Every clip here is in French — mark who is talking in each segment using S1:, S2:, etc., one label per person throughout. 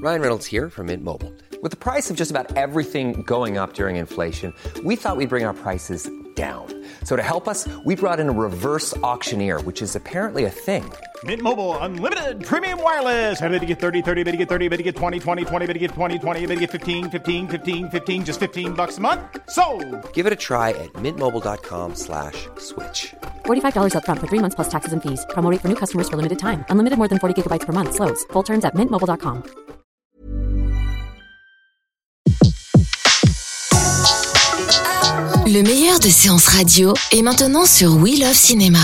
S1: Ryan Reynolds here from Mint Mobile. With the price of just about everything going up during inflation, we thought we'd bring our prices down. So to help us, we brought in a reverse auctioneer, which is apparently a thing.
S2: Mint Mobile Unlimited Premium Wireless. How to get 30, 30, how to get 30, how to get 20, 20, 20, how to get 20, 20, how to get 15, 15, 15, 15, just $15 a month? Sold!
S1: Give it a try at mintmobile.com/switch.
S3: $45 up front for 3 months plus taxes and fees. Promo rate for new customers for limited time. Unlimited more than 40 gigabytes per month. Slows full terms at mintmobile.com.
S4: Le meilleur de séances radio est maintenant sur We Love Cinéma.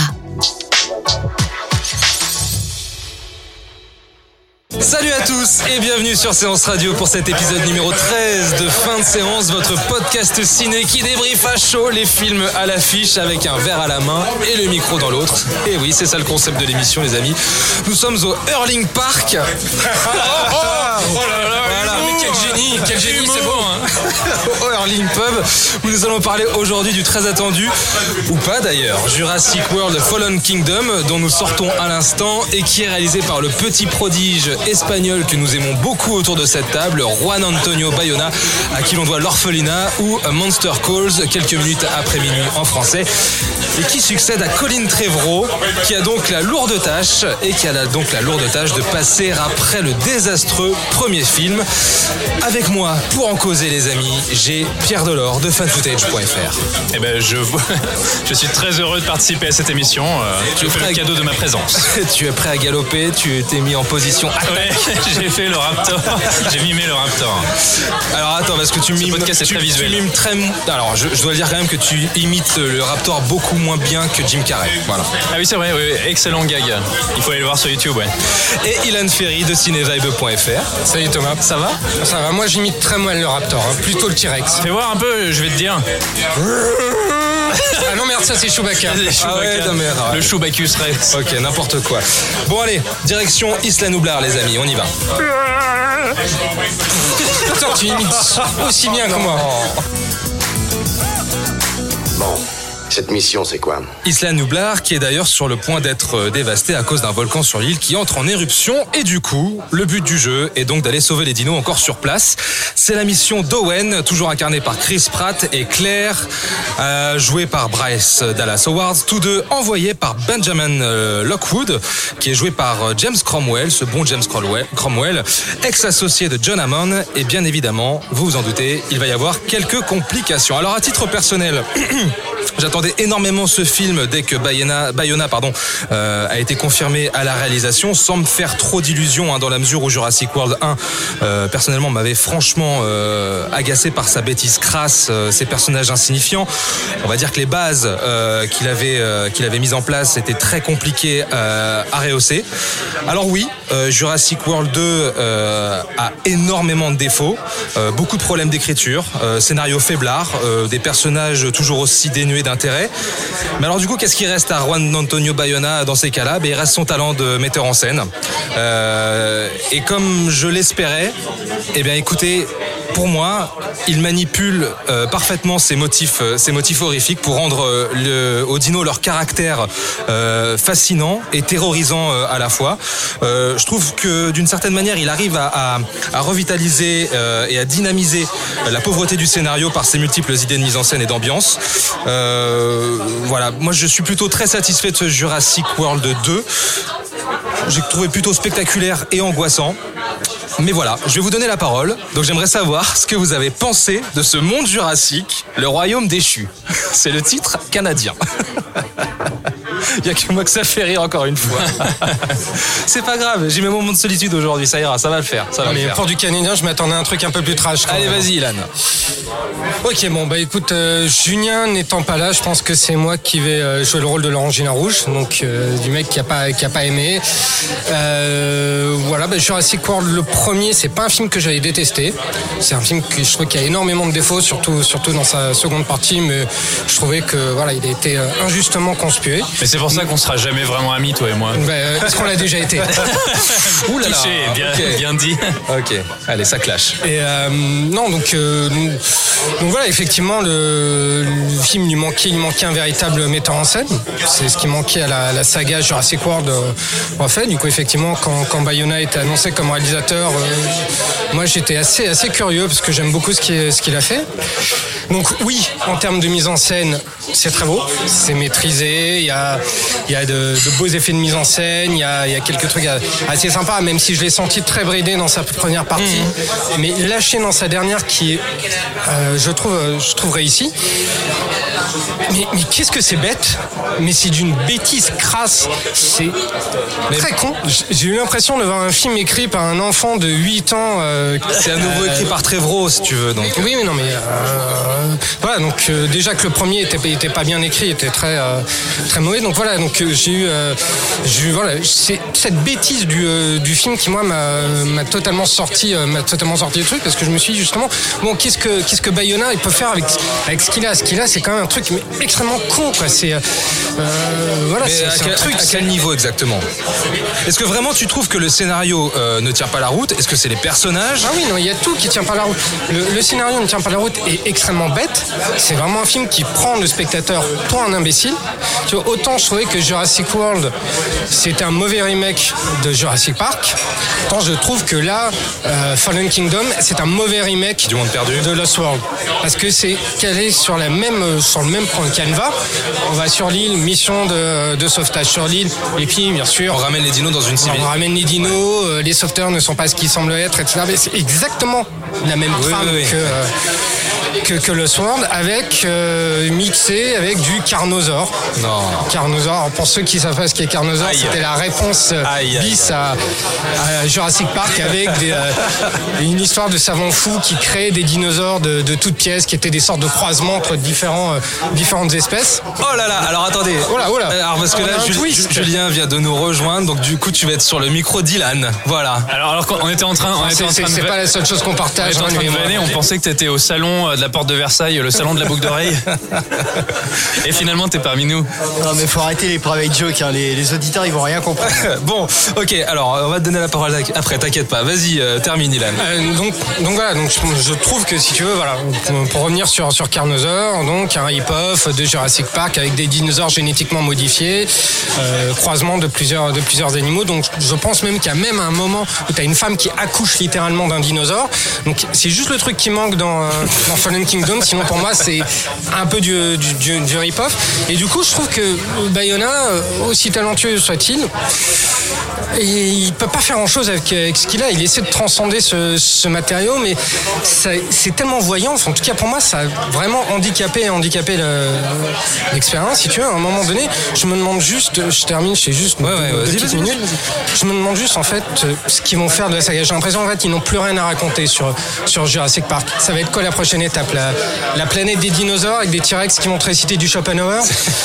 S5: Salut à tous et bienvenue sur Séance Radio pour cet épisode numéro 13 de Fin de séance, votre podcast ciné qui débriefe à chaud les films à l'affiche avec un verre à la main et le micro dans l'autre. Et oui, c'est ça le concept de l'émission, les amis. Nous sommes au Hurling Park. Oh là là, voilà. Mais quel génie, c'est bon hein. Au Hurling Pub où nous allons parler aujourd'hui du très attendu, ou pas d'ailleurs, Jurassic World Fallen Kingdom, dont nous sortons à l'instant et qui est réalisé par le petit prodige espagnol que nous aimons beaucoup autour de cette table, Juan Antonio Bayona, à qui l'on doit l'Orphelinat ou Monster Calls, quelques minutes après minuit en français, et qui succède à Colin Trevorrow, qui a donc la lourde tâche de passer après le désastreux premier film. Avec moi, pour en causer les amis, j'ai Pierre Delors de fanfootage.fr.
S6: Eh ben, je suis très heureux de participer à cette émission. Tu fais le cadeau de ma présence.
S5: Tu es prêt à galoper, tu t'es mis en position attaque.
S6: Ouais, j'ai fait le Raptor, j'ai mimé le Raptor.
S5: Alors attends, parce que tu mimes très... Alors je dois dire quand même que tu imites le Raptor beaucoup moins bien que Jim Carrey. Voilà.
S6: Ah oui, c'est vrai, oui, excellent gag. Il faut aller le voir sur YouTube, ouais.
S5: Et Ilan Ferry de cinevibe.fr.
S7: Salut Thomas.
S5: Ça va ?
S7: Ça va, moi j'imite très mal le Raptor, hein. Plutôt le T-Rex.
S6: Fais voir un peu, je vais te dire.
S7: Ah non merde, ça c'est Chewbacca.
S5: Ah ouais, non, merde, ouais.
S6: Le Chewbacus Rex.
S5: Ok, n'importe quoi. Bon allez, direction Isla Nublar les amis, on y va.
S7: Putain, tu imites aussi bien que moi.
S8: Bon, cette mission, c'est quoi ?
S5: Isla Nublar, qui est d'ailleurs sur le point d'être dévastée à cause d'un volcan sur l'île qui entre en éruption. Et du coup, le but du jeu est donc d'aller sauver les dinos encore sur place. C'est la mission d'Owen, toujours incarnée par Chris Pratt, et Claire, jouée par Bryce Dallas Howard, tous deux envoyés par Benjamin Lockwood, qui est joué par James Cromwell, ce bon James Cromwell, ex-associé de John Hammond. Et bien évidemment, vous vous en doutez, il va y avoir quelques complications. Alors à titre personnel, j'attendais énormément ce film dès que Bayona a été confirmé à la réalisation, sans me faire trop d'illusions dans la mesure où Jurassic World 1 personnellement m'avait franchement agacé par sa bêtise crasse, ses personnages insignifiants. On va dire que les bases qu'il avait mises en place étaient très compliquées à rehausser. Alors oui, Jurassic World 2 a énormément de défauts, beaucoup de problèmes d'écriture, scénario faiblard, des personnages toujours aussi dénués d'intérêt. Mais alors du coup, qu'est-ce qui reste à Juan Antonio Bayona dans ces cas-là ? Il reste son talent de metteur en scène. Et comme je l'espérais, eh bien écoutez, pour moi, il manipule parfaitement ces motifs horrifiques pour rendre aux dinos leur caractère fascinant et terrorisant à la fois. Je trouve que d'une certaine manière, il arrive à revitaliser et à dynamiser la pauvreté du scénario par ses multiples idées de mise en scène et d'ambiance. Voilà, moi je suis plutôt très satisfait de ce Jurassic World 2. J'ai trouvé plutôt spectaculaire et angoissant. Mais voilà, je vais vous donner la parole. Donc j'aimerais savoir ce que vous avez pensé de ce monde jurassique, le royaume déchu. C'est le titre canadien. Il n'y a que moi que ça fait rire encore une fois. C'est pas grave, j'ai mes moments de solitude aujourd'hui, ça ira, ça va le faire.
S7: Mais pour du canadien, je m'attendais à un truc un peu plus trash.
S5: Allez, vas-y, Ilan.
S7: Ok, bon, écoute, Julien n'étant pas là, je pense que c'est moi qui vais jouer le rôle de l'Orangina Rouge, donc du mec qui a pas aimé. Voilà, Jurassic World, le premier, c'est pas un film que j'avais détesté. C'est un film que je trouve qu'il y a énormément de défauts, surtout dans sa seconde partie, mais je trouvais que voilà, il a été injustement conspué.
S6: Mais c'est pour ça qu'on sera jamais vraiment amis, toi et moi.
S7: Est-ce qu'on l'a déjà été?
S6: Ouh là là. Bien dit.
S5: Ok, allez, ça clash.
S7: Et non, donc voilà, effectivement, le film lui manquait un véritable metteur en scène. C'est ce qui manquait à la saga Jurassic World refait. Du coup, effectivement, quand Bayona a été annoncé comme réalisateur, moi j'étais assez curieux parce que j'aime beaucoup ce qu'il a fait. Donc oui, en termes de mise en scène, c'est très beau, c'est maîtrisé, il y a de beaux effets de mise en scène, il y a quelques trucs assez sympas, même si je l'ai senti très bridé dans sa première partie, mais lâché dans sa dernière qui est, je trouve réussi. Mais qu'est-ce que c'est bête, mais c'est d'une bêtise crasse, c'est très con. J'ai eu l'impression de voir un film écrit par un enfant de 8 ans.
S5: C'est à nouveau écrit par Trevorrow, si tu veux. Donc.
S7: Oui, mais non, mais voilà. Donc déjà que le premier était pas bien écrit, était très mauvais. Donc voilà. Donc j'ai eu voilà, c'est cette bêtise du film qui moi m'a totalement sorti du truc, parce que je me suis dit justement, bon, qu'est-ce que Bayona il peut faire avec ce qu'il a. Ce qu'il a, c'est quand même un truc extrêmement con, quoi. C'est voilà.
S5: Mais
S7: c'est un truc.
S5: À quel niveau exactement? Est-ce que vraiment tu trouves que le scénario ne tient pas la route? Est-ce que c'est les personnages?
S7: Ah oui, non, il y a tout qui tient pas la route. Le scénario ne tient pas la route et est extrêmement bête. C'est vraiment un film qui prend le spectateur pour un imbécile. Tu vois, autant je trouvais que Jurassic World c'était un mauvais remake de Jurassic Park, autant je trouve que là Fallen Kingdom c'est un mauvais remake
S5: du Monde Perdu
S7: de Lost World, parce que c'est calé sur le même canevas. On va sur l'île, mission de sauvetage sur l'île, et puis bien sûr
S5: on ramène les dinos dans une civile.
S7: On ramène les dinos, les sauveteurs ne sont pas ce qu'ils semblent être, etc. Mais c'est exactement la même trame que Lost World, avec mixé avec du Carnosaur.
S5: Non.
S7: Carnosaur, alors pour ceux qui savent pas ce qu'est Carnosaur, c'était la réponse bis à Jurassic Park, avec une histoire de savant fou qui crée des dinosaures de toutes pièces, qui étaient des sortes de croisements entre différentes espèces.
S5: Oh là là, alors attendez.
S7: Voilà.
S5: Alors parce que là, Julien vient de nous rejoindre, donc du coup tu vas être sur le micro d'Ilan. Voilà.
S6: Alors qu'on était en train
S7: c'est pas la seule chose qu'on partage.
S6: On pensait que t'étais au salon de la Porte de Versailles, le salon de la boucle d'oreille. Et finalement t'es parmi nous.
S9: Non mais faut arrêter les private jokes, hein. Les auditeurs ils vont rien comprendre.
S5: Bon, ok, alors on va te donner la parole après, t'inquiète pas. Vas-y, termine Ilan.
S7: Donc voilà, donc je trouve que si tu veux, voilà, pour revenir sur Carnosaur, donc un rip-off de Jurassic Park avec des dinosaures génétiquement modifiés, croisement de plusieurs animaux. Donc je pense même qu'il y a même un moment où t'as une femme qui accouche littéralement d'un dinosaure. Donc c'est juste le truc qui manque dans Fallen Kingdom. Sinon pour moi c'est un peu du rip-off. Et du coup je trouve que Bayona, aussi talentueux soit-il, et il peut pas faire grand chose avec ce qu'il a. Il essaie de transcender ce matériau, mais c'est tellement voyant. Enfin, en tout cas pour moi ça a vraiment handicapé l'expérience, si tu veux. À un moment donné je me demande juste, je termine, je sais juste
S5: vas-y.
S7: minutes, je me demande juste en fait ce qu'ils vont faire de la saga. J'ai l'impression en fait ils n'ont plus rien à raconter sur Jurassic Park. Ça va être quoi la prochaine étape, la planète des dinosaures avec des T-Rex qui vont te réciter du Schopenhauer?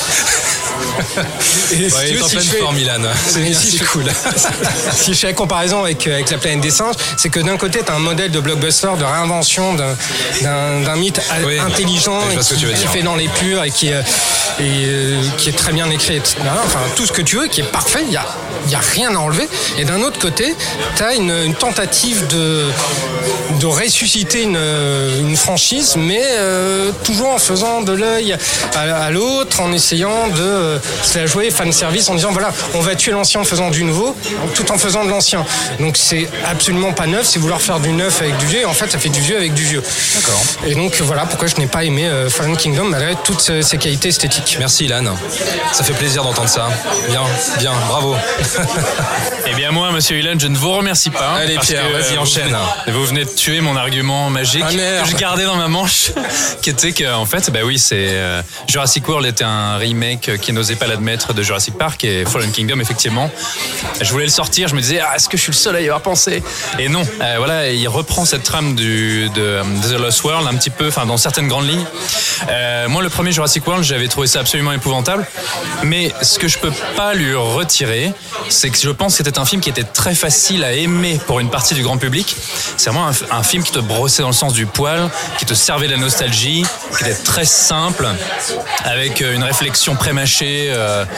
S5: Et si il est en pleine forme, Milan. C'est cool.
S7: Si je fais la comparaison avec la planète des singes, c'est que d'un côté, tu as un modèle de blockbuster, de réinvention d'un mythe intelligent et qui fait dans les purs et qui est très bien écrit. Enfin, tout ce que tu veux, qui est parfait, il y a rien à enlever. Et d'un autre côté, tu as une tentative de ressusciter une franchise, mais toujours en faisant de l'œil à l'autre, en essayant de se la jouer fan service, en disant voilà, on va tuer l'ancien en faisant du nouveau, tout en faisant de l'ancien. Donc c'est absolument pas neuf, c'est vouloir faire du neuf avec du vieux, et en fait ça fait du vieux avec du vieux.
S5: D'accord.
S7: Et donc voilà pourquoi je n'ai pas aimé Fallen Kingdom malgré toutes ses qualités esthétiques.
S5: Merci Ilan, ça fait plaisir d'entendre ça. Bien, bravo.
S6: Eh bien moi, monsieur Ilan, je ne vous remercie pas.
S5: Allez Pierre, vas-y, enchaîne.
S6: Vous venez de tuer mon argument magique que je gardais dans ma manche, qui était qu'en fait, Jurassic World était un remake qui n'osait pas l'admettre de Jurassic Park, et Fallen Kingdom, effectivement, je voulais le sortir, je me disais est-ce que je suis le seul à y avoir pensé? Et non, voilà, il reprend cette trame de The Lost World un petit peu, enfin dans certaines grandes lignes. Moi, le premier Jurassic World, j'avais trouvé ça absolument épouvantable, mais ce que je peux pas lui retirer, c'est que je pense que c'était un film qui était très facile à aimer pour une partie du grand public. C'est vraiment un film qui te brossait dans le sens du poil, qui te servait de la nostalgie, qui était très simple, avec une réflexion pré-mâchée clichés,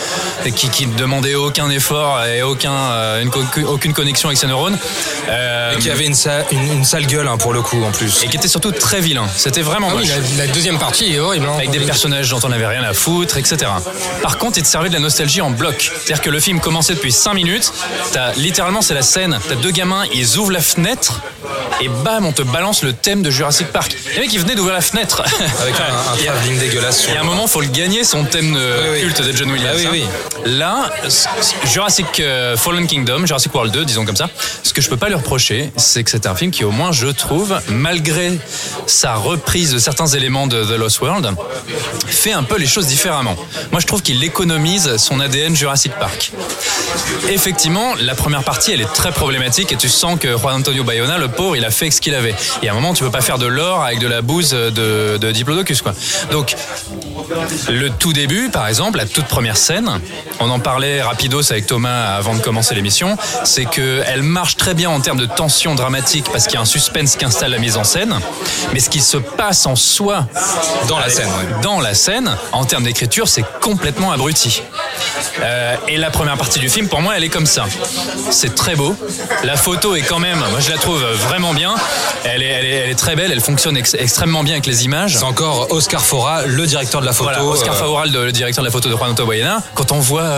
S6: qui ne demandaient aucun effort et aucune connexion avec ses neurones.
S5: Et qui avait une sale gueule pour le coup en plus.
S6: Et qui était surtout très vilain. C'était vraiment moche.
S7: Oui, la deuxième partie est horrible.
S6: Avec des personnages dont on n'avait rien à foutre, etc. Par contre, il te servait de la nostalgie en bloc. C'est-à-dire que le film commençait depuis 5 minutes. Littéralement, c'est la scène. T'as 2 gamins, ils ouvrent la fenêtre et bam, on te balance le thème de Jurassic Park. Les mecs, ils venaient d'ouvrir la fenêtre.
S5: Avec un travelling dégueulasse.
S6: Il y a un moment, il faut le gagner, son thème culte de John Williams.
S5: Ah, oui.
S6: Là, Jurassic Fallen Kingdom, Jurassic World 2, disons comme ça, ce que je peux pas lui reprocher, c'est que c'est un film qui, au moins, je trouve, malgré sa reprise de certains éléments de The Lost World, fait un peu les choses différemment. Moi, je trouve qu'il économise son ADN Jurassic Park. Effectivement, la première partie, elle est très problématique et tu sens que Juan Antonio Bayona, le pauvre, il a fait ce qu'il avait. Et à un moment, tu peux pas faire de l'or avec de la bouse de Diplodocus, quoi. Donc, le tout début, par exemple, la toute première scène, on en parlait rapidos avec Thomas avant de commencer l'émission, c'est qu'elle marche très bien en termes de tension dramatique parce qu'il y a un suspense qui installe la mise en scène, mais ce qui se passe en soi dans la scène, en termes d'écriture, c'est complètement abruti. Et la première partie du film, pour moi, elle est comme ça. C'est très beau. La photo est quand même, moi je la trouve vraiment bien. Elle est très belle, elle fonctionne extrêmement bien avec les images.
S5: C'est encore Oscar Fora, le directeur de la photo.
S6: Voilà, Oscar Fora, le directeur de la photo de Juan Antonio Bayona. Quand on voit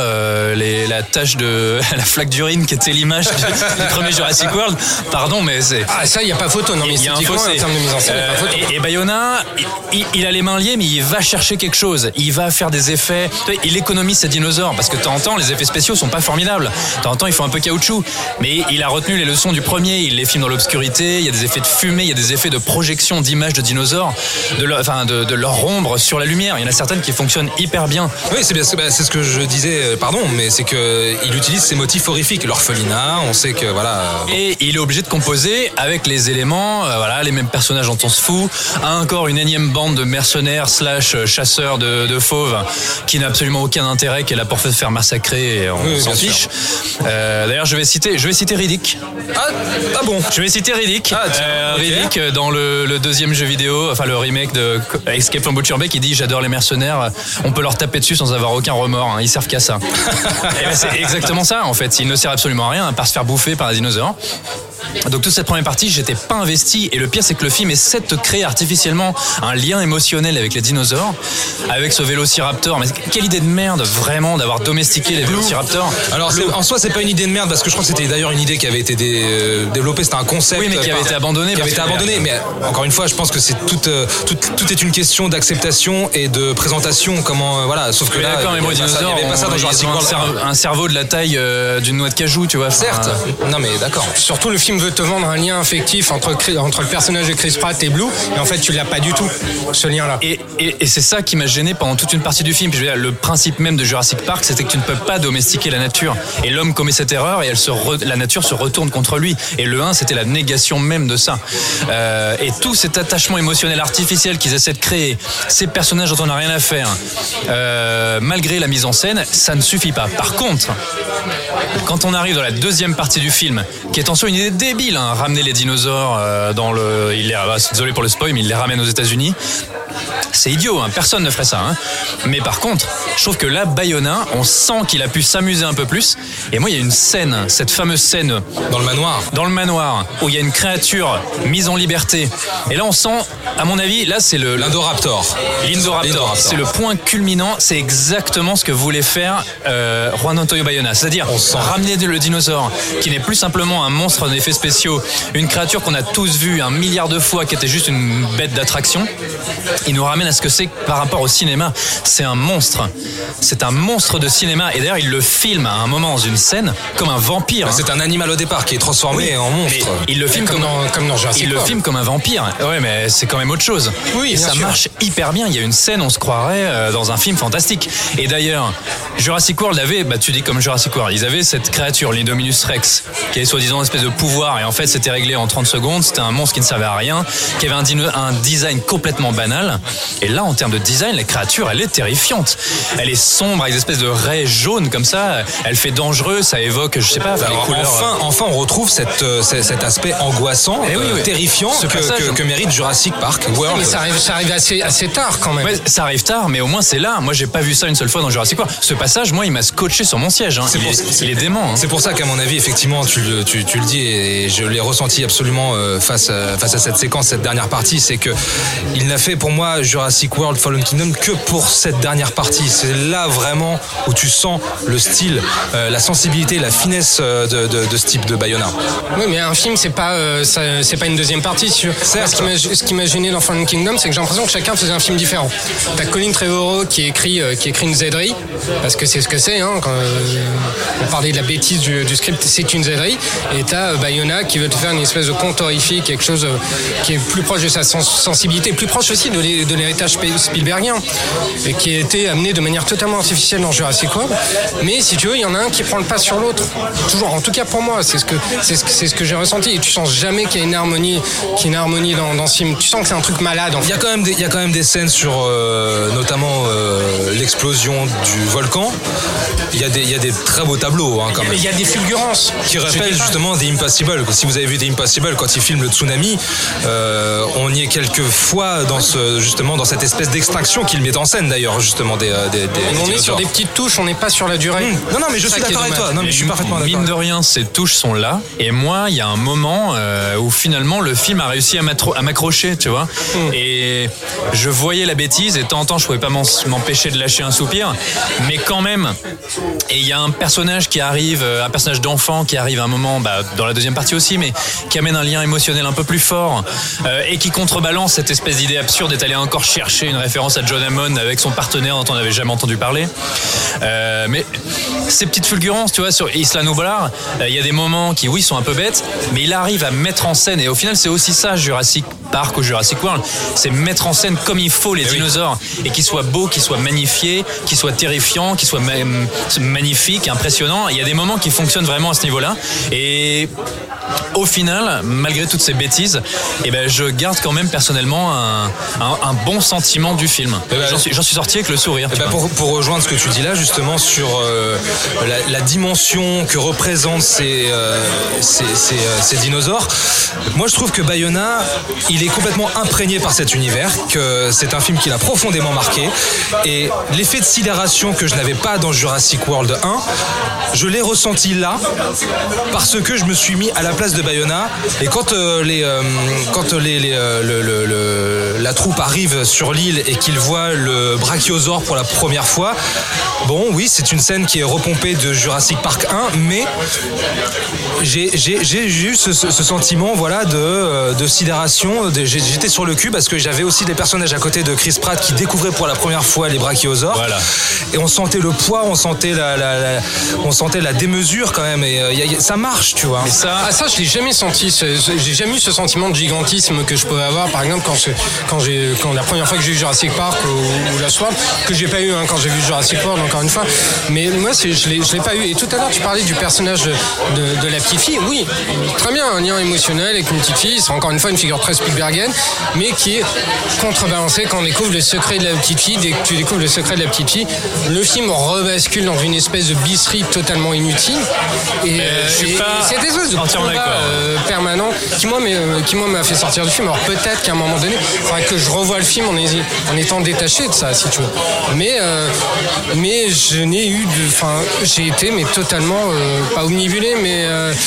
S6: la tache de la flaque d'urine qui était l'image du premier Jurassic World, pardon, mais c'est...
S7: Ah, ça, il n'y a pas photo, non, mais esthétiquement, en termes de mise en scène, il n'y a pas photo.
S6: Et Bayona, il a les mains liées, mais il va chercher quelque chose. Il va faire des effets. Il économise ses dinosaures, parce que de temps en temps, les effets spéciaux sont pas formidables. De temps en temps, ils font un peu caoutchouc. Mais il a retenu les leçons du premier. Il les filme dans l'obscurité. Il y a des effets de fumée, il y a des effets de projection d'images de dinosaures, de leur ombre sur la lumière. Il y en a certaines qui fonctionnent hyper bien.
S5: Oui, c'est bien, c'est ce que je disais, pardon, mais c'est qu'il utilise ces motifs horrifiques. L'orphelinat, on sait que voilà.
S6: Et il est obligé de composer avec les éléments, les mêmes personnages dont on se fout. Encore une énième bande de mercenaires / chasseurs de fauves qui n'a absolument aucun intérêt, qui est là pour se faire massacrer et on s'en fiche. D'ailleurs, je vais citer Riddick.
S5: Ah bon.
S6: Je vais citer Riddick. Riddick dans le deuxième jeu vidéo, enfin le remake de Escape from Butcher Bay, qui dit j'adore les mercenaires, on peut leur taper dessus sans avoir aucun remords, ils servent qu'à ça. Et ben, c'est exactement ça en fait, ils ne servent absolument à rien à part se faire bouffer par un dinosaure. Donc toute cette première partie, j'étais pas investi, et le pire c'est que le film essaie de te créer artificiellement un lien émotionnel avec les dinosaures, avec ce vélociraptor. Mais quelle idée de merde vraiment d'avoir domestiqué les vélociraptors.
S5: Alors en soi c'est pas une idée de merde, parce que je crois que c'était d'ailleurs une idée qui avait été développée, c'était un concept.
S6: Oui, mais qui avait été abandonné.
S5: Mais encore une fois, je pense que c'est tout est une question d'acceptation et de présentation. Comment sauf que là,
S6: d'accord, mais
S5: il y avait pas ça dans Jurassic World.
S6: Un cerveau de la taille d'une noix de cajou, tu vois.
S5: Certes. Non mais d'accord.
S7: Surtout le film veut te vendre un lien affectif entre le personnage de Chris Pratt et Blue, et en fait tu l'as pas du tout, ce lien-là.
S6: Et c'est ça qui m'a gêné pendant toute une partie du film. Puis, je veux dire, le principe même de Jurassic Park, c'était que tu ne peux pas domestiquer la nature. Et l'homme commet cette erreur et la nature se retourne contre lui. Et le 1, c'était la négation même de ça. Et tout cet attachement émotionnel artificiel qu'ils essaient de créer, ces personnages dont on n'a rien à faire, malgré la mise en scène, ça ne suffit pas. Par contre, quand on arrive dans la deuxième partie du film, qui est en soi une idée débile, ramener les dinosaures désolé pour le spoil, mais il les ramène aux États-Unis. C'est idiot, personne ne ferait ça. Mais par contre, je trouve que là, Bayona, on sent qu'il a pu s'amuser un peu plus. Et moi, il y a une scène, cette fameuse scène
S5: dans le manoir,
S6: où il y a une créature mise en liberté. Et là, on sent, à mon avis, là, c'est
S5: l'Indoraptor.
S6: L'Indoraptor. C'est le point culminant. C'est exactement ce que voulait faire Juan Antonio Bayona. C'est-à-dire ramener le dinosaure, qui n'est plus simplement un monstre d'effets spéciaux, une créature qu'on a tous vue 1 milliard de fois, qui était juste une bête d'attraction. Il nous ramène à ce que c'est par rapport au cinéma. C'est un monstre. C'est un monstre de cinéma. Et d'ailleurs, il le filme à un moment dans une scène comme un vampire.
S5: C'est un animal au départ qui est transformé en monstre.
S6: Il le filme comme dans Jurassic World. Il le filme comme un vampire. Ouais, mais c'est quand même autre chose.
S7: Oui,
S6: et ça marche hyper bien. Il y a une scène, on se croirait dans un film fantastique. Et d'ailleurs, Jurassic World avait, tu dis comme Jurassic World, ils avaient cette créature, l'Indominus Rex, qui avait soi-disant une espèce de pouvoir pouvoirs et en fait c'était réglé en 30 secondes. C'était un monstre qui ne servait à rien, qui avait un design complètement banal. Et là, en termes de design, la créature, elle est terrifiante. Elle est sombre avec des espèces de raies jaunes comme ça. Elle fait dangereux, ça évoque, je sais pas, les couleurs.
S5: Enfin, on retrouve cet aspect angoissant, terrifiant que mérite Jurassic Park World.
S7: Mais ça arrive assez tard quand même.
S6: Ouais, ça arrive tard, mais au moins c'est là. Moi, j'ai pas vu ça une seule fois dans Jurassic World. Ce passage, moi, il m'a scotché sur mon siège. Il est dément. Hein.
S5: C'est pour ça qu'à mon avis, effectivement, tu le dis et je l'ai ressenti absolument face à cette séquence, cette dernière partie, c'est que il n'a fait pour moi Jurassic World Fallen Kingdom que pour cette dernière partie. C'est là vraiment où tu sens le style, la sensibilité, la finesse de ce type de Bayona.
S7: Oui, mais un film, c'est pas une deuxième partie. Ce qui m'a gêné dans Fallen Kingdom, c'est que j'ai l'impression que chacun faisait un film différent. T'as Colin Trevorrow qui écrit une zèderie, parce que c'est ce que c'est. Hein, quand on parlait de la bêtise du script, c'est une zèderie. Et t'as Bayona qui veut te faire une espèce de conte horrifique, quelque chose qui est plus proche de sa sensibilité, plus proche aussi de l'héritage Spielbergien, et qui a été amené de manière totalement artificielle dans Jurassic World. Mais si tu veux, il y en a un qui prend le pas sur l'autre. Toujours, en tout cas pour moi, c'est ce que j'ai ressenti. Et tu sens jamais qu'il y a une harmonie dans ce film. Tu sens que c'est un truc malade. En fait.
S5: Il y a quand même des scènes sur notamment l'explosion du volcan. Il y a des très beaux tableaux quand même.
S7: Il y a des fulgurances
S5: qui rappellent justement The Impossible. Si vous avez vu The Impossible quand il filme le tsunami, on y est quelques fois dans cette espèce d'extinction qu'il met en scène d'ailleurs justement des
S7: on est sur des petites touches, on n'est pas sur la durée.
S5: Non mais je suis d'accord avec toi. Non mais je suis parfaitement d'accord.
S6: Mine de rien, ces touches sont là. Et moi, il y a un moment où finalement le film a réussi à m'accrocher, tu vois. Et je voyais la bêtise et de temps en temps, je pouvais pas m'empêcher de lâcher un soupir. Mais quand même, et il y a un personnage qui arrive, un personnage d'enfant qui arrive à un moment, dans la deuxième partie aussi, mais qui amène un lien émotionnel un peu plus fort et qui contrebalance cette espèce d'idée absurde d'être allé encore chercher une référence à John Hammond avec son partenaire dont on n'avait jamais entendu parler. Mais ces petites fulgurances, tu vois, sur Isla Nublar, il y a des moments qui, oui, sont un peu bêtes, mais il arrive à mettre en scène, et au final, c'est aussi ça, Jurassic Park ou Jurassic World, c'est mettre en scène comme il faut les dinosaures, et qu'ils soient beaux, qu'ils soient magnifiés, qu'ils soient terrifiants, qu'ils soient magnifiques, impressionnants. Il y a des moments qui fonctionnent vraiment à ce niveau-là, et au final, malgré toutes ces bêtises, je garde quand même personnellement un bon sentiment du film. J'en suis sorti avec le sourire.
S5: Pour rejoindre ce que tu dis là, justement, sur la dimension que représentent ces dinosaures, moi je trouve que Bayona, il est complètement imprégné par cet univers, que c'est un film qui l'a profondément marqué, et l'effet de sidération que je n'avais pas dans Jurassic World 1, je l'ai ressenti là, parce que je me suis mis à la place de Bayona, et quand la troupe arrive sur l'île et qu'ils voient le brachiosaure pour la première fois, bon oui, c'est une scène qui est repompée de Jurassic Park 1, mais j'ai eu ce sentiment de sidération. J'étais sur le cul parce que j'avais aussi des personnages à côté de Chris Pratt qui découvraient pour la première fois les brachiosaures. Voilà. Et on sentait le poids, on sentait la démesure quand même, et ça marche, tu vois.
S7: Mais ça, je l'ai jamais senti. J'ai jamais eu ce sentiment de gigantisme que je pouvais avoir, par exemple, quand la première fois que j'ai vu Jurassic Park ou Lost World, que j'ai pas eu quand j'ai vu Jurassic World, encore une fois. Mais moi, je l'ai pas eu. Et tout à l'heure, tu parlais du personnage de la petite fille. Oui, très bien, un lien émotionnel avec une petite fille. C'est encore une fois une figure très Spielbergienne, mais qui est contrebalancée quand on découvre le secret de la petite fille. Dès que tu découvres le secret de la petite fille, le film rebascule dans une espèce de bisserie totalement inutile. Et cette espèce de combat permanent qui moi m'a fait sortir du film. Alors peut-être qu'à un moment donné, il faudrait que je revoie le film en étant détaché de ça, si tu veux. Mais je n'ai eu j'ai été totalement pas omnibulé, mais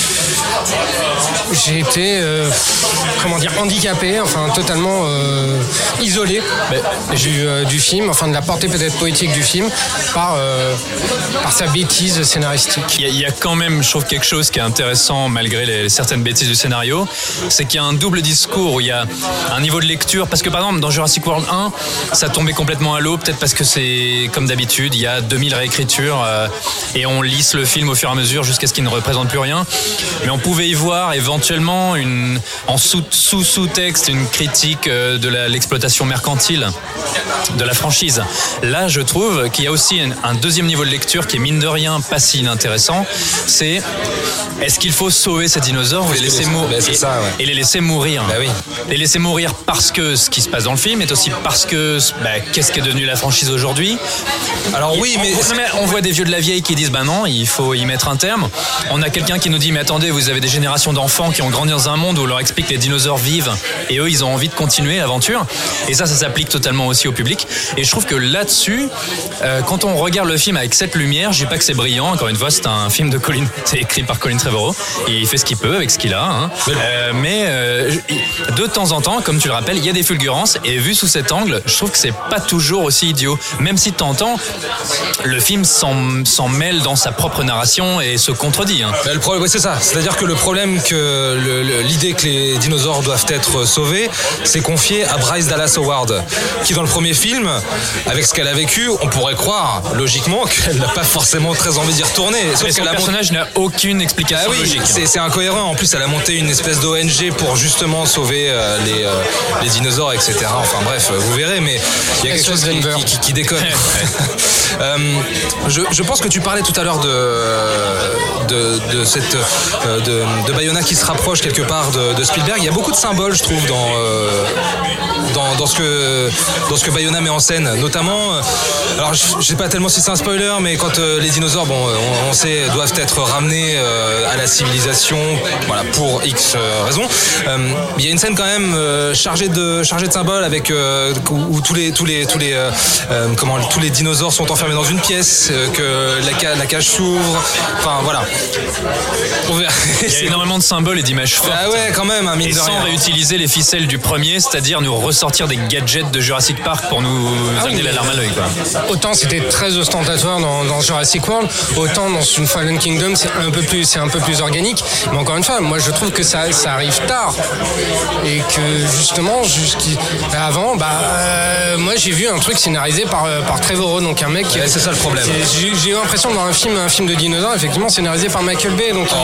S7: j'ai été handicapé, totalement isolé du film, de la portée peut-être poétique du film par sa bêtise scénaristique.
S6: Il y a quand même, je trouve, quelque chose qui est intéressant malgré certaines bêtises du scénario, c'est qu'il y a un double discours où il y a un niveau de lecture, parce que par exemple dans Jurassic World 1 ça tombait complètement à l'eau, peut-être parce que c'est comme d'habitude, il y a 2000 réécritures et on lisse le film au fur et à mesure jusqu'à ce qu'il ne représente plus rien, mais on pouvait y voir éventuellement en sous sous-texte, une critique de l'exploitation mercantile de la franchise. Là, je trouve qu'il y a aussi un deuxième niveau de lecture qui est mine de rien pas si inintéressant. C'est est-ce qu'il faut sauver ces dinosaures ou les laisser mourir et les laisser mourir.
S5: Bah oui.
S6: Les laisser mourir parce que ce qui se passe dans le film est aussi parce que qu'est-ce qu'est devenu la franchise aujourd'hui.
S5: Alors oui, mais
S6: on voit des vieux de la vieille qui disent non, il faut y mettre un terme. On a quelqu'un qui nous dit mais attendez, vous avez des générations d'enfants qui ont grandi dans un monde où on leur explique que les dinosaures vivent et eux ils ont envie de continuer l'aventure. Et ça s'applique totalement aussi au public. Et je trouve que là-dessus, quand on regarde le film avec cette lumière, je dis pas que c'est brillant. Encore une fois, c'est un film c'est écrit par Colin Trevorrow et il fait ce qu'il peut avec ce qu'il a. Hein. Mais de temps en temps, comme tu le rappelles, il y a des fulgurances et vu sous cet angle, je trouve que c'est pas toujours aussi idiot. Même si de temps en temps, le film s'en mêle dans sa propre narration et se contredit. Hein.
S5: Le problème, c'est ça. C'est-à-dire que le problème que l'idée que les dinosaures doivent être sauvés, c'est confié à Bryce Dallas Howard, qui dans le premier film, avec ce qu'elle a vécu, on pourrait croire logiquement qu'elle n'a pas forcément très envie d'y retourner.
S6: Sauf que son personnage n'a aucune explication logique.
S5: C'est incohérent. En plus, elle a monté une espèce d'ONG pour justement sauver les dinosaures, etc. Enfin bref, vous verrez, mais il y a quelque chose qui déconne. Je pense que tu parlais tout à l'heure de Bayona qui se rapproche quelque part de Spielberg. Il y a beaucoup de symboles, je trouve, dans ce que Bayona met en scène, notamment. Alors, je sais pas tellement si c'est un spoiler, mais quand les dinosaures, on sait, doivent être ramenés à la civilisation, voilà, pour X raisons. Il y a une scène quand même chargée de symboles avec où tous les dinosaures sont enfermés dans une pièce, que la cage s'ouvre. Enfin voilà.
S6: Il y a énormément de symboles et d'images fortes.
S5: Ah ouais, quand même, mine de rien.
S6: Sans réutiliser les ficelles du premier, c'est-à-dire nous ressortir des gadgets de Jurassic Park pour nous amener la larme à l'œil, quoi.
S7: Autant c'était très ostentatoire dans Jurassic World, autant dans une Fallen Kingdom c'est un peu plus organique. Mais encore une fois, moi je trouve que ça arrive tard et que justement avant, moi j'ai vu un truc scénarisé par Trevorrow, donc un mec.
S5: C'est ça le problème.
S7: J'ai eu l'impression de voir un film de dinosaures effectivement scénarisé par Michael Bay, donc.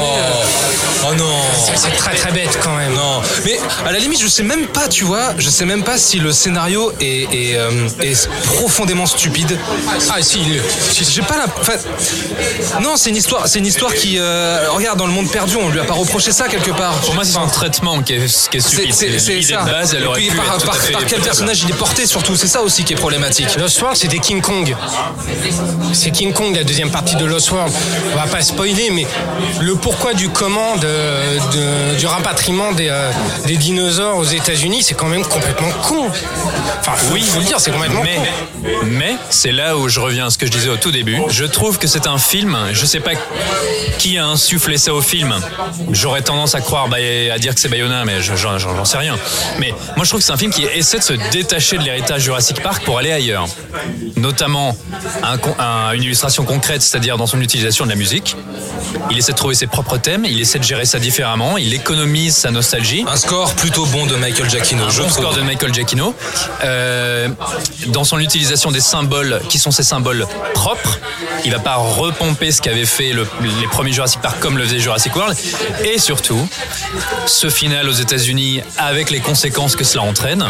S5: Oh non.
S7: C'est très très bête quand même.
S5: Non, mais à la limite, je sais même pas si le scénario est profondément stupide.
S7: Ah si,
S5: j'ai pas non, c'est une histoire qui regarde, dans Le Monde perdu, on lui a pas reproché ça quelque part.
S6: Pour moi, c'est son traitement qui est stupide.
S5: C'est
S6: l'idée
S5: ça.
S6: de base, elle aurait pu être
S5: par quel personnage il est porté surtout, c'est ça aussi qui est problématique.
S7: Lost World, c'était King Kong. C'est King Kong, la deuxième partie de Lost World. On va pas spoiler, mais le pourquoi du comment du rapatriement des dinosaures aux États-Unis, c'est quand même complètement con. Enfin, oui, il faut le dire, c'est complètement con.
S6: Mais c'est là où je reviens à ce que je disais au tout début. Je trouve que c'est un film, je sais pas qui a insufflé ça au film. J'aurais tendance à croire, à dire que c'est Bayona, mais j'en sais rien. Mais moi je trouve que c'est un film qui essaie de se détacher de l'héritage Jurassic Park pour aller ailleurs. Notamment une illustration concrète, c'est-à-dire dans son utilisation de la musique. Il essaie de trouver ses propres thèmes, il essaie de gérer ça différemment, il économise sa nostalgie.
S5: Un score plutôt bon de Michael Giacchino.
S6: Un bon score de Michael Giacchino. Dans son utilisation des symboles qui sont ses symboles propres, il va pas repomper ce qu'avaient fait les premiers Jurassic Park comme le faisait Jurassic World. Et surtout, ce final aux États-Unis avec les conséquences que cela entraîne,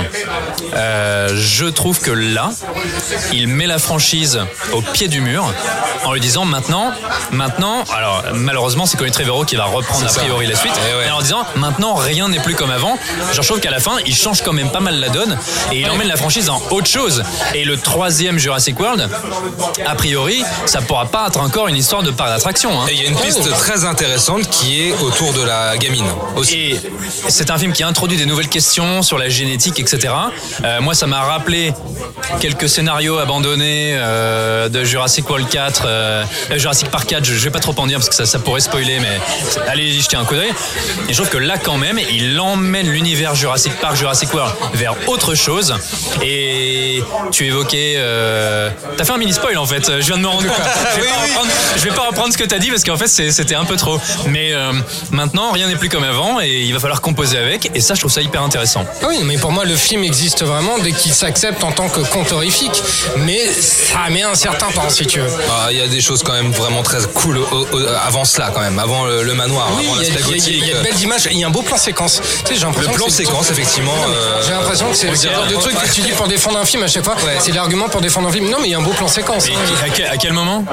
S6: je trouve que là, il met la franchise au pied du mur en lui disant maintenant, alors malheureusement c'est Colin Trevorrow qui va reprendre a priori la suite, et en disant maintenant rien n'est plus comme avant. Je trouve qu'à la fin il change quand même pas mal la donne et il emmène la franchise dans autre chose. Et le troisième Jurassic World, a priori ça pourra pas être encore une histoire de parc d'attraction, hein.
S5: Et il y a une piste très intéressante qui est autour de la gamine aussi.
S6: Et c'est un film qui introduit des nouvelles questions sur la génétique, etc. Moi ça m'a rappelé quelques scénarios abandonnés de Jurassic World 4, Jurassic Park 4, je vais pas trop en dire parce que ça pourrait spoiler, mais allez y jeter un coup d'œil. Et je trouve que là quand même il emmène l'univers Jurassic Park, Jurassic World vers autre chose. Et tu évoquais t'as fait un mini spoil en fait, je viens de me rendre compte. Je vais pas reprendre ce que t'as dit parce qu'en fait c'était un peu trop, mais maintenant rien n'est plus comme avant et il va falloir composer avec, et ça je trouve ça hyper intéressant.
S7: Oui, mais pour moi le film existe vraiment dès qu'il s'accepte en tant que conte horrifique, mais ça met un certain temps, si tu veux.
S5: Il y a des choses quand même vraiment très cool avant cela, quand même, avant le manoir,
S7: oui,
S5: avant l'aspect gothique.
S7: Il y a de belles images, il y a un beau plan séquence. Tu sais, j'ai l'impression
S5: le plan séquence, effectivement.
S7: J'ai l'impression que c'est le genre de truc que tu dis pour défendre un film à chaque fois. Ouais. C'est l'argument pour défendre un film. Non, mais il y a un beau plan séquence.
S6: À quel moment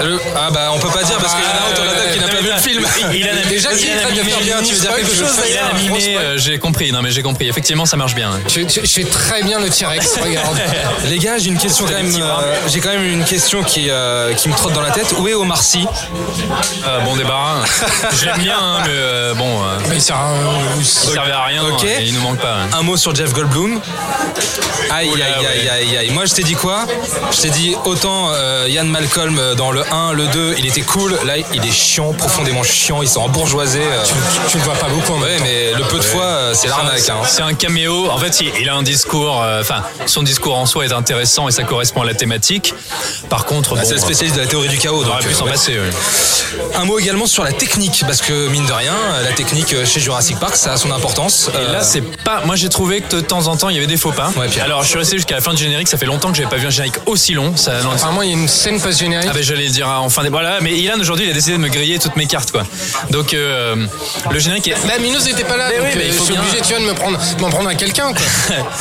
S5: on peut pas dire parce qu'il y en a autour de la table qui n'a pas vu le film.
S7: Déjà, tu veux dire quelque chose.
S6: Il a animé, j'ai compris. Non, mais j'ai compris. Effectivement, ça marche bien.
S7: Je fais très bien le T-Rex. Regarde.
S5: Les gars, j'ai une question quand même. J'ai quand même une question qui me trotte dans la tête. Où est Omar Sy?
S6: Bon débarras. Je l'aime bien, hein, mais bon.
S7: Mais il
S6: servait à rien.
S5: Ok.
S6: Et il nous manque pas.
S5: Un mot sur Jeff Goldblum. Aïe. Moi, je t'ai dit quoi? Je t'ai dit autant Ian Malcolm dans le 1, le 2, il était cool. Là, il est chiant, profondément chiant. Ils sont embourgeoisés.
S7: Tu le vois pas beaucoup.
S5: Ouais, mais le peu de fois, c'est l'arnaque.
S6: C'est un caméo. En fait, il a un discours. Son discours en soi est intéressant et ça correspond à la thématique. Par contre,
S5: c'est le spécialiste de la théorie du chaos.
S6: On aurait pu s'en passer. Oui.
S5: Un mot également sur la technique, parce que mine de rien, la technique chez Jurassic Park, ça a son importance.
S6: Et là, c'est pas. Moi, j'ai trouvé que de temps en temps, il y avait des faux pas.
S5: Ouais,
S6: alors, je suis resté jusqu'à la fin du générique. Ça fait longtemps que j'avais pas vu un générique aussi long.
S7: Apparemment, il y a une scène post-générique.
S6: J'allais le dire en fin des. Voilà, mais Ilan aujourd'hui, il a décidé de me griller toutes mes cartes, quoi. Donc, le générique est.
S7: Minos n'était pas là. Mais il faut bien. Obligé, tu vois, de m'en prendre à quelqu'un, quoi.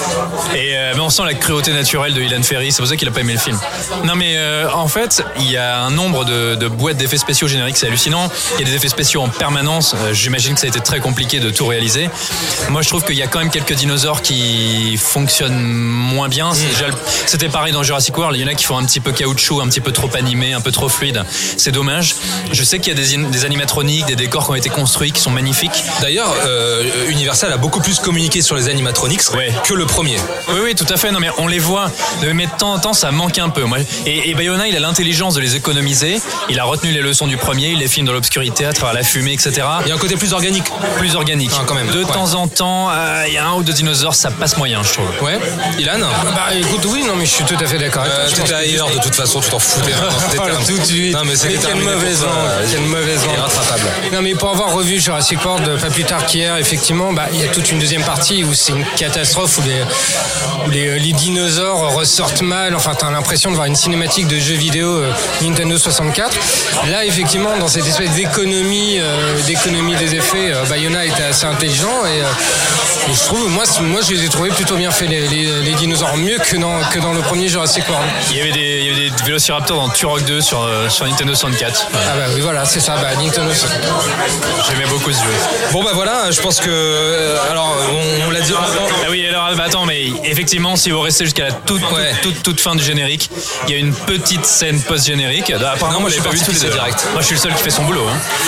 S6: Mais on sent la cruauté naturelle de Ilan Ferry. C'est pour ça qu'il a pas aimé le film. Non, mais en fait, il y a un nombre de boîtes d'effets spéciaux génériques, c'est hallucinant. Il y a des effets spéciaux en permanence. J'imagine que ça a été très compliqué de tout réaliser. Moi, je trouve qu'il y a quand même quelques dinosaures qui fonctionnent moins bien. C'était pareil dans Jurassic World. Il y en a qui font un petit peu caoutchouc, un petit peu trop animé, un peu trop fluide. C'est dommage. Je sais qu'il y a des animatroniques, des décors qui ont été construits, qui sont magnifiques.
S5: D'ailleurs, Universal a beaucoup plus communiqué sur les animatronics que le premier.
S6: Oui, tout à fait. Non, mais on les voit. Mais de temps en temps, ça manque un peu. Et Bayona, il a l'intelligence de les économiser. Il a retenu les leçons du premier. Il les filme dans l'obscurité, à travers la fumée, etc.
S5: Il y a un côté plus organique.
S6: Quand même. De temps en temps, il y a un ou deux dinosaures, ça passe moyen, je trouve.
S5: Ouais. Ilan?
S7: Écoute, oui, non, mais je suis tout à fait d'accord.
S5: T'étais ailleurs de toute façon, tu t'en foutais.
S7: Tout de suite.
S5: Non, mais
S7: quelle mauvaise langue.
S5: Irrattrapable.
S7: Non, mais pour avoir revu Jurassic World pas plus tard qu'hier, effectivement, il y a toute une deuxième partie où c'est une catastrophe, où les dinosaures ressortent mal. Enfin, t'as l'impression de voir une cinématique de jeu vidéo Nintendo 64. Là, effectivement, dans cette espèce d'économie des effets, Bayona était assez intelligent et je trouve, moi, je les ai trouvés plutôt bien faits, les dinosaures, mieux que dans le premier Jurassic World.
S6: Il y avait des vélociraptors dans Turok 2 sur Nintendo 64.
S7: Oui, voilà, c'est ça, Nintendo 64.
S6: J'aimais beaucoup ce jeu.
S5: Bon, voilà, je pense que. Alors, on l'a dit.
S6: Oui, alors, attends, mais effectivement, si vous restez jusqu'à la toute fin du générique, il y a une petite scène post-générique. Apparemment,
S5: moi, je suis pas vu tous les direct.
S6: Moi, je suis le seul qui fait son boulot.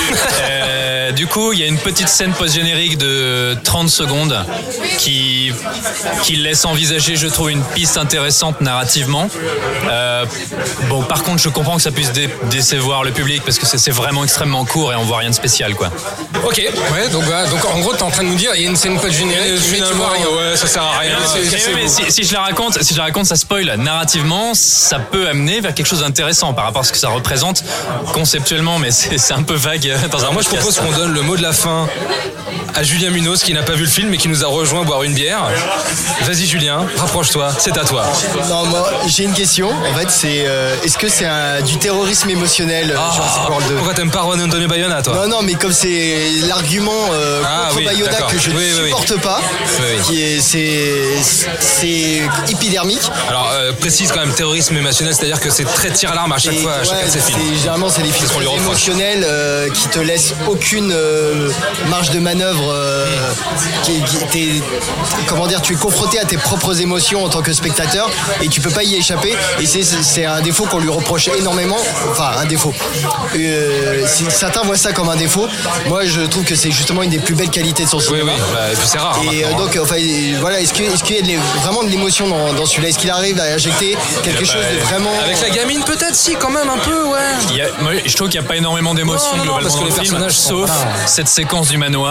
S6: Du coup, il y a une petite scène post-générique de 30 secondes qui laisse envisager, je trouve, une piste intéressante narrativement. Par contre, je comprends que ça puisse décevoir le public parce que c'est vraiment extrêmement court et on voit rien de spécial, quoi.
S7: Ok. Ouais, donc en gros, t'es en train de nous dire, il y a une scène post-générique, mais tu vois rien.
S5: Ouais, ça sert à rien.
S6: Mais si je la raconte, ça spoil. Narrativement, ça peut amener vers quelque chose d'intéressant par rapport à ce que ça représente conceptuellement, mais c'est un peu vague dans un.
S5: Alors moi, je propose qu'on donne le mot de la fin à Julien Munoz qui n'a pas vu le film mais qui nous a rejoint boire une bière. Vas-y Julien, rapproche-toi, c'est à toi.
S9: Non, moi j'ai une question. En fait, c'est est-ce que c'est du terrorisme émotionnel Jurassic World 2?
S5: Pourquoi t'aimes pas Ronan de Bayona, toi?
S9: Non, mais comme c'est l'argument contre Bayona que je ne supporte pas, c'est épidermique.
S5: Alors précise quand même terrorisme émotionnel, c'est-à-dire que c'est très tir à l'arme à chaque fois, à chacun de ses films.
S9: Généralement, c'est des films émotionnels qui te laissent aucune marge de manœuvre. Tu es confronté à tes propres émotions en tant que spectateur et tu peux pas y échapper. Et c'est un défaut qu'on lui reproche énormément. Enfin, un défaut. Certains voient ça comme un défaut. Moi, je trouve que c'est justement une des plus belles qualités de son cinéma.
S5: Oui. Et puis c'est rare.
S9: Et donc, voilà, est-ce qu'il y a vraiment de l'émotion dans celui-là? Est-ce qu'il arrive à injecter quelque chose de vraiment...
S5: Avec la gamine, peut-être, si, quand même, un peu, ouais.
S6: Moi, je trouve qu'il n'y a pas énormément d'émotion globalement
S5: parce que
S6: dans
S5: les
S6: le film,
S5: personnages
S6: sauf cette séquence du manoir qui va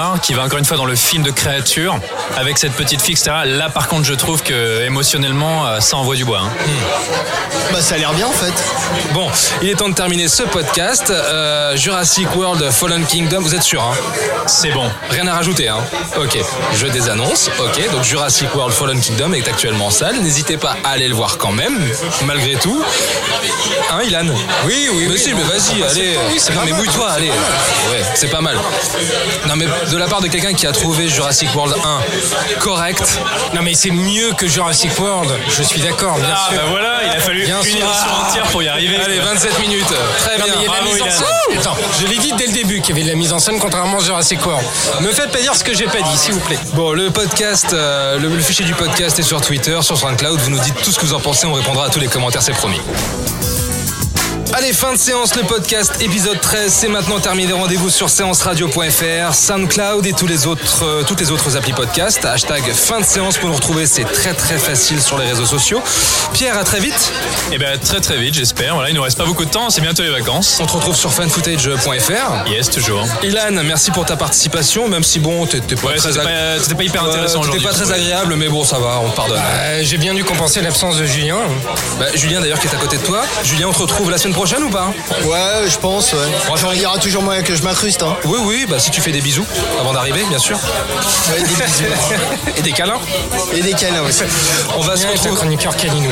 S6: encore une fois dans le film de créature avec cette petite fille, etc. Là, par contre, je trouve que émotionnellement, ça envoie du bois.
S9: Bah, ça a l'air bien en fait.
S5: Bon, il est temps de terminer ce podcast. Jurassic World Fallen Kingdom, vous êtes sûr
S6: C'est bon.
S5: Rien à rajouter, Ok, je désannonce. Ok, donc Jurassic World Fallen Kingdom est actuellement en salle. N'hésitez pas à aller le voir quand même, malgré tout. Ilan?
S7: Oui.
S5: Mais si, mais vas-y, allez. Non, mais mouille-toi, allez. Ouais, c'est pas mal. Non, mais de la part de quelqu'un qui a trouvé Jurassic World 1 correct.
S7: Non, mais c'est mieux que Jurassic World. Je suis d'accord, bien sûr.
S6: Bah voilà, il a fallu une émission entière pour y arriver.
S5: Allez, 27 minutes. Très bien.
S7: Il y a de la mise en scène. Attends, je l'ai dit dès le début qu'il y avait de la mise en scène contrairement à Jurassic World. Me faites pas dire ce que j'ai pas dit, s'il vous plaît.
S5: Bon, le podcast, le fichier du podcast est sur Twitter, sur SoundCloud. Vous nous dites tout ce que vous en pensez. On répondra à tous les commentaires, c'est promis. Allez, fin de séance, le podcast épisode 13, c'est maintenant terminé. Rendez-vous sur séanceradio.fr, SoundCloud et toutes les autres applis podcast. Hashtag fin de séance pour nous retrouver, c'est très très facile sur les réseaux sociaux. Pierre, à très vite.
S6: Eh bien très vite, j'espère. Voilà, il nous reste pas beaucoup de temps, c'est bientôt les vacances.
S5: On te retrouve sur fanfootage.fr.
S6: Yes, toujours.
S5: Ilan, merci pour ta participation, même si bon, t'étais pas
S6: c'était pas hyper intéressant aujourd'hui.
S5: T'étais pas très agréable, mais bon, ça va, on te pardonne.
S7: J'ai bien dû compenser l'absence de Julien.
S5: Julien d'ailleurs qui est à côté de toi. Julien, on te retrouve la semaine prochaine ou pas?
S9: Ouais, je pense, ouais. Il y aura toujours moyen que je m'incruste.
S5: Oui, si tu fais des bisous avant d'arriver, bien sûr.
S9: Ouais, des bisous.
S5: Et des câlins.
S9: Et des câlins aussi.
S5: On va se retrouver.
S7: Un chroniqueur caninou.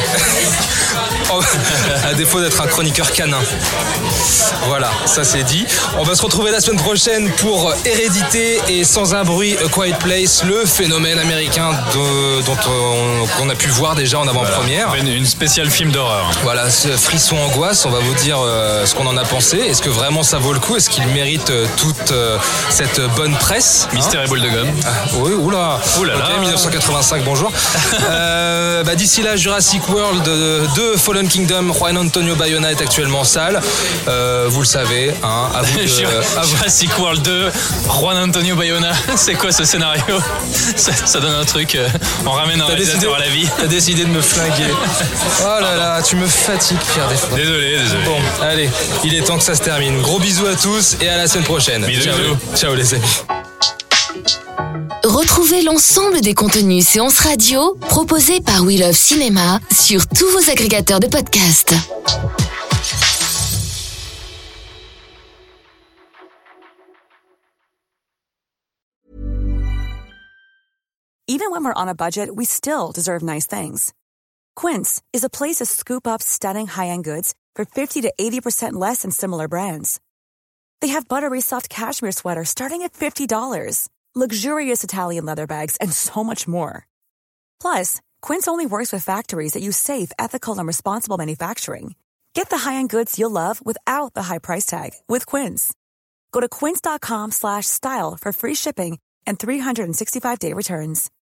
S5: À défaut d'être un chroniqueur canin. Voilà, ça c'est dit. On va se retrouver la semaine prochaine pour Hérédité et Sans un bruit, A Quiet Place, le phénomène américain dont on a pu voir déjà en avant-première.
S6: Voilà, une spéciale film d'horreur.
S5: Voilà, ce frisson angoisse, on va vous dire ce qu'on en a pensé. Est-ce que vraiment ça vaut le coup? Est-ce qu'il mérite toute cette bonne presse?
S6: Mystère et boule de gomme.
S5: Oui, oula.
S6: Ok,
S5: 1985, bonjour. D'ici là, Jurassic World 2 Fallen Kingdom, Juan Antonio Bayona est actuellement en salle. Vous le savez, à vous de...
S6: Jurassic World 2, Juan Antonio Bayona, c'est quoi ce scénario? Ça donne un truc, on ramène un réalisateur à la vie.
S5: T'as décidé de me flinguer. Oh là là, tu me fatigues, Pierre, des fois.
S6: Désolé.
S5: Bon, allez, il est temps que ça se termine. Gros bisous à tous et à la semaine prochaine.
S6: Bisous.
S5: Ciao les amis.
S4: Retrouvez l'ensemble des contenus séances radio proposés par We Love Cinéma sur tous vos agrégateurs de podcasts.
S10: Even when we're on a budget, we still deserve nice things. Quince is a place to scoop up stunning high-end goods for 50 to 80% less than similar brands. They have buttery soft cashmere sweaters starting at $50, luxurious Italian leather bags, and so much more. Plus, Quince only works with factories that use safe, ethical, and responsible manufacturing. Get the high-end goods you'll love without the high price tag with Quince. Go to quince.com/style for free shipping and 365-day returns.